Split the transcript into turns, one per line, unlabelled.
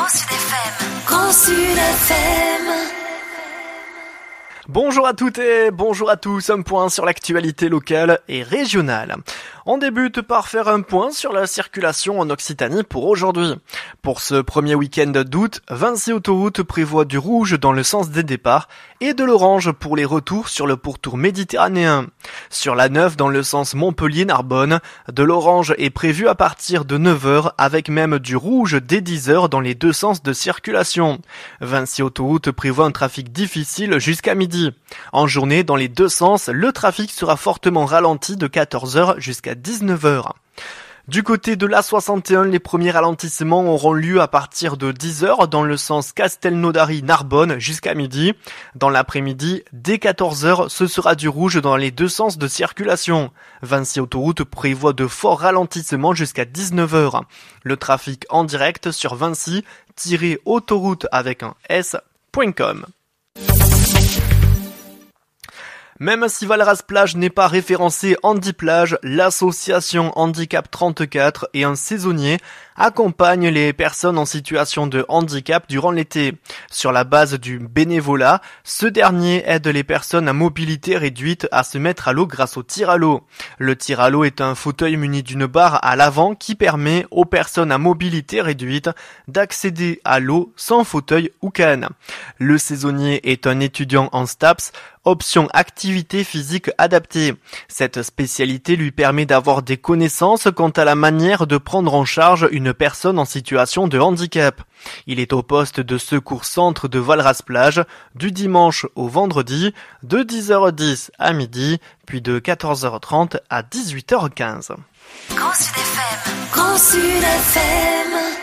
Grand Sud FM. Grand Sud FM.
Bonjour à toutes et bonjour à tous, un point sur l'actualité locale et régionale. On débute par faire un point sur la circulation en Occitanie pour aujourd'hui. Pour ce premier week-end d'août, Vinci Autoroute prévoit du rouge dans le sens des départs et de l'orange pour les retours sur le pourtour méditerranéen. Sur la 9 dans le sens Montpellier-Narbonne, de l'orange est prévu à partir de 9h avec même du rouge dès 10h dans les deux sens de circulation. Vinci Autoroute prévoit un trafic difficile jusqu'à midi. En journée, dans les deux sens, le trafic sera fortement ralenti de 14h jusqu'à 19h. Du côté de l'A61, les premiers ralentissements auront lieu à partir de 10h dans le sens Castelnaudary-Narbonne jusqu'à midi. Dans l'après-midi, dès 14h, ce sera du rouge dans les deux sens de circulation. Vinci Autoroute prévoit de forts ralentissements jusqu'à 19h. Le trafic en direct sur vinci-autoroute avec un s.com. Même si Valras-Plage n'est pas référencé Handiplage, l'association Handicap 34 et un saisonnier accompagnent les personnes en situation de handicap durant l'été. Sur la base du bénévolat, ce dernier aide les personnes à mobilité réduite à se mettre à l'eau grâce au tir à l'eau. Le tir à l'eau est un fauteuil muni d'une barre à l'avant qui permet aux personnes à mobilité réduite d'accéder à l'eau sans fauteuil ou canne. Le saisonnier est un étudiant en STAPS, option activité physique adaptée. Cette spécialité lui permet d'avoir des connaissances quant à la manière de prendre en charge une personne en situation de handicap. Il est au poste de secours centre de Valras-Plage du dimanche au vendredi de 10h10 à midi, puis de 14h30 à 18h15.
Grand Sud FM. Grand Sud FM.